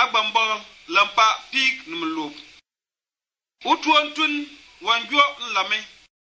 agbambol lampa pik numlup. Utuantun wanjo nlame.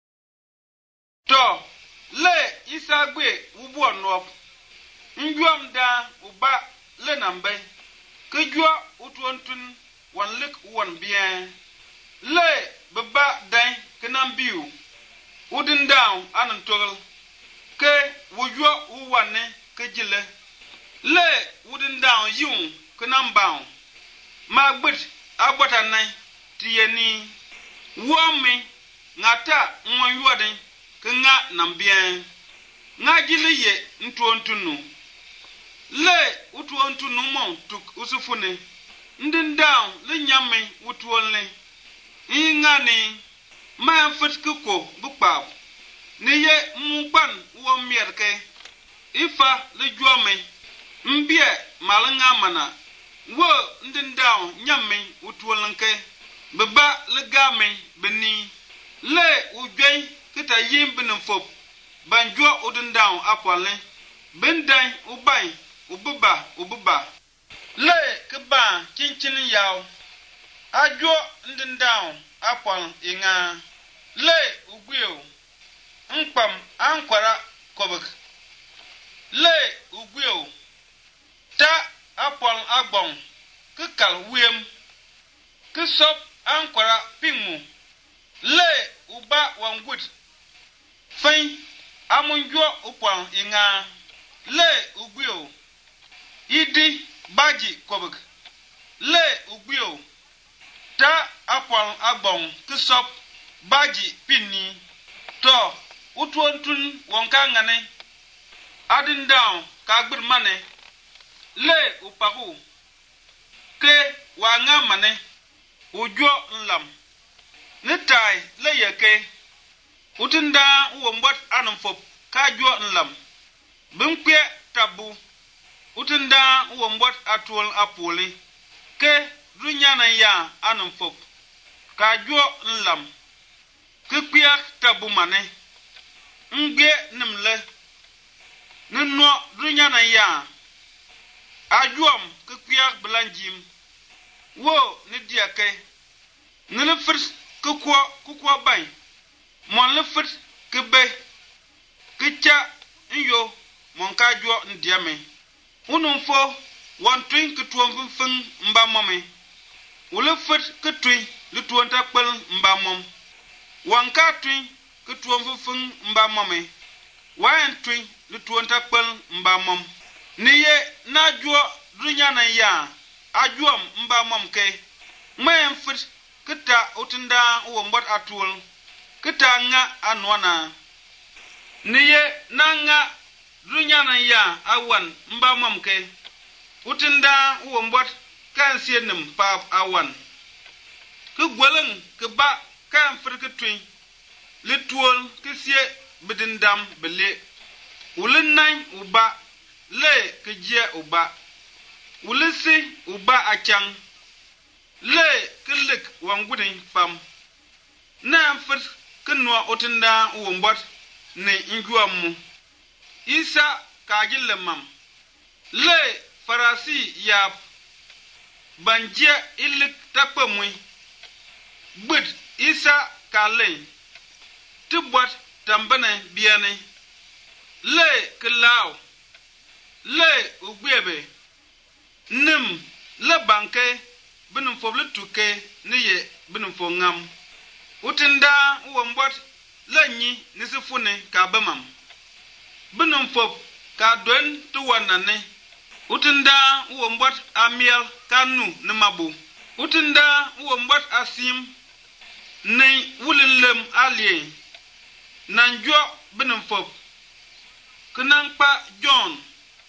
To, le isagwe ubuan nop. Njuam da uba le nambe. Kejua utuantun wan lik wan bien. Le beba dain kenambiu. Udin down anantol. Ke wujua uwane kejile. Le udin down yung kenambaun. Magbit agwatanay tiyeni. Wame ngata mwanyuadin kenga nambien. Nga jile ye ntuantunu. Le utuantunu mon tuk usufune. Ndin down le nyame utuanle. Ingani ma fitkuko bukpab. Niye mukban uwa mierke. Ifa le juame. Mbie malanga mana. Wo ndin down nyame utuanlenke. Beba le game beni. Le ujay kita yim benefop. Banjua udin down apwale. Benday ubay. Ububa. Le keba chinchin yaw. Ajo ndin down apwal inga. Le ugweo. Nkpam ankwara kobek. Le ugweo. Ta apwal agbong. Kekal wiem. Kesop ankwara pingmu. Le uba wangwit. Fain amunjo upwal inga. Le ugweo. Idi baji kobek. Le ugweo. Ta apwal agbong kesop baji pinni. To utuantun wonka ngane. Adin down kagbir mane. Le upaku. Ke wanga mane. Ujo nlam. Nitai le yeke. Utinda uwombot anumfop kajo nlam. Bimkwe tabu. Utinda uwombot atuol apoli. Ke runyana ya anumfop kajo nlam. Kekwiak tabu mane. Nge nimle. Nino runyana ya. Ajuam kekwiak belanjim. Wo nidiake. Nilefrit kukwa bay. Mon lefrit kebe. Kicha nyo mon kajo ndiame. Unumfo wantwin ketuan fing mba mame. Ulefrit ketui lutuan takpel mba mom. Wanka twin ketuan fing mba mame. Wayan twin lutuan takpel mba mom. Niye na juo dunyana ya. Ajuam mba mom ke. Mayan fit kita utinda uwombot atul. Kita nga anwana. Niye na nga dunyana ya awan mba mom ke. Utinda uwombot kan sienim pap awan. Ke gweleng ke ba kan fit ke twin. Le tuol ke sie bedindam bele. Ulin nine uba. Le ke jie uba. Ulisi uba achang. Le kelik wangudin fam. Na fit kenwa utinda uwombot ne injuamu. Isa kajile mam. Le farasi yap. Banjia ilik takpamwi. Bud isa kale. Tibwat tambane biane. Le kelao. Le ugwebe. Nim le banke. Binum fob le tuke niye binum fo ngam. Utinda uwombot le nyi nisifune ka bemam. Binum fob ka dwen tuwanane. Utinda uwombot amiel kanu nimabu. Utinda uwombot asim ni wulilem alie. Nanjo binum fob. Kenangpa John.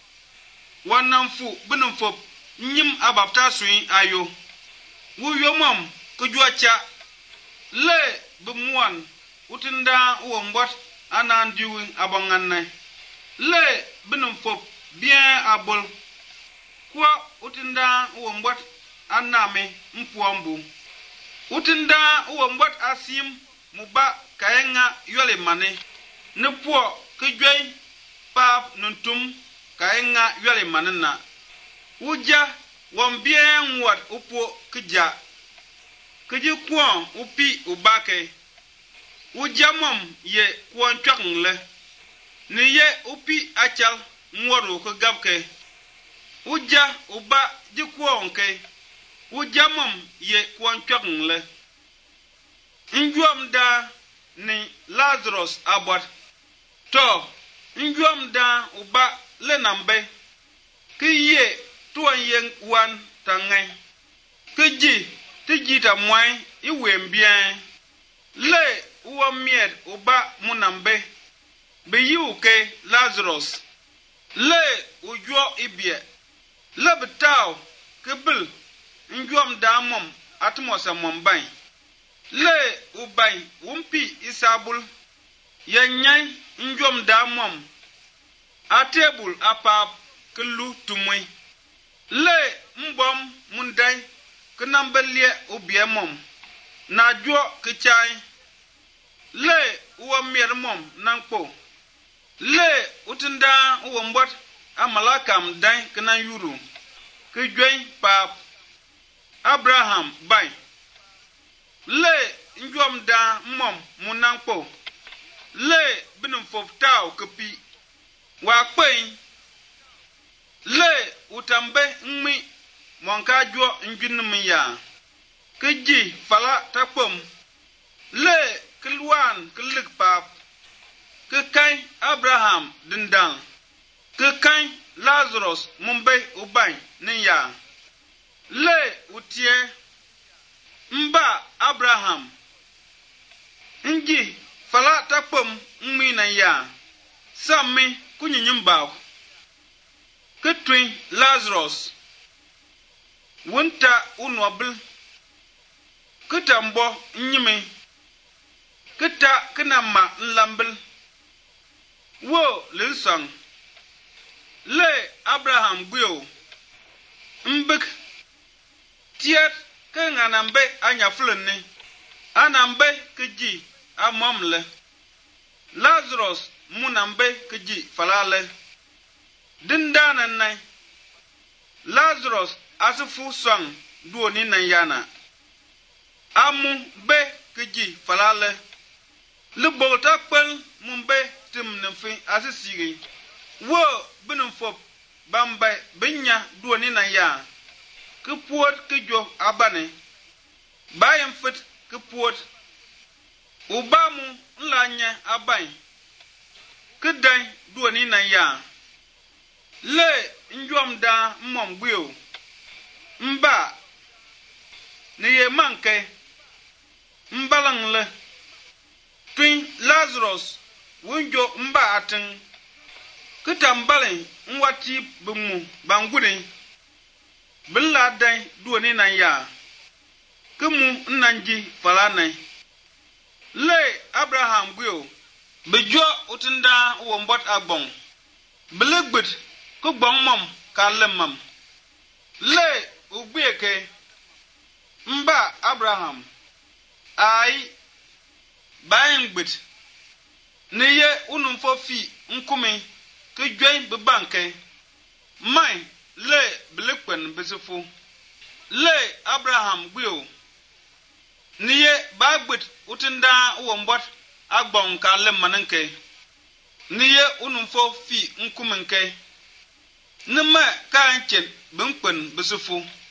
Wanamfu binum fob nyim abapta suin ayo. Wuyo mom kujuacha. Le bumuan utinda uwombot anan diwin abangane. Le binum fop bien abol. Kwa utinda uwombot aname mpuambu. Utinda uwombot asim muba kaenga yole mane. Nepuo kujwe pap nuntum kaenga yole manena. Uja won bien wat upo kja kji kwon upi ubake ujamom ye kwon chakle ni ye upi achal ngoro ko gabke uja uba ji kwon ke ujamom ye kwon chakle njom da ni Lazarus abot to njom da uba le nambe kiye tuan yen wan tangai kiji tiji ta mwai iwem bien le uwa miet uba munambe be yuke Lazarus le ujo ibie le betaw kebil njom da mom atmosa mombai le ubai wumpi isabul yanyai njom da mom atebul apap kelu tumwe le mbom mundai knambelie ubie mom na jo kichai le uwa mier mom nankpo le utinda uwa mbot amalakam dai kna yuru kijwen pap Abraham bai le njom da mom munankpo le binum foftaw kepi wa kwen le utambe ngmi monka jo njunum ya kiji fala takpom le kilwan kilik pap kai Abraham dindan kai Lazarus mumbai ubai niya le utie mba Abraham nji fala takpom ngmi na ya sami kunyinyimba ketwin Lazarus wunta unwabil ketambo nyime keta kenama nlambil wo linsang le Abraham gwio mbek tiet kenganambe anyaflenne anambe keji amamle Lazarus munambe keji falale dindana nai Lazarus asifu sang duoni na yana amu be keji falale le bolta pel mumbe timnfi asisiri wo binumfop bamba binya duoni na ya kepuot kejo abane bayem fit kepuot ubamu nlanya abai kedai duoni na ya le njom da mom gwio mba ne ye manke mbalang le twin Lazarus wunjo mba atin kitambale nwati bumu bangure billa dai duoni na ya kemu nnanji falane le Abraham gwio bejo utinda wombot agbon belegbet ko gbon mom kalemam le ugbeke mba Abraham ai bayengbet niye unumfo fi nkumi ke dwen be banke mai le belekwen besefu le Abraham gwio niye bagbet utinda wombot agbon kalemmanke niye unumfo fi nkumenke nima kan chen benkwen besefu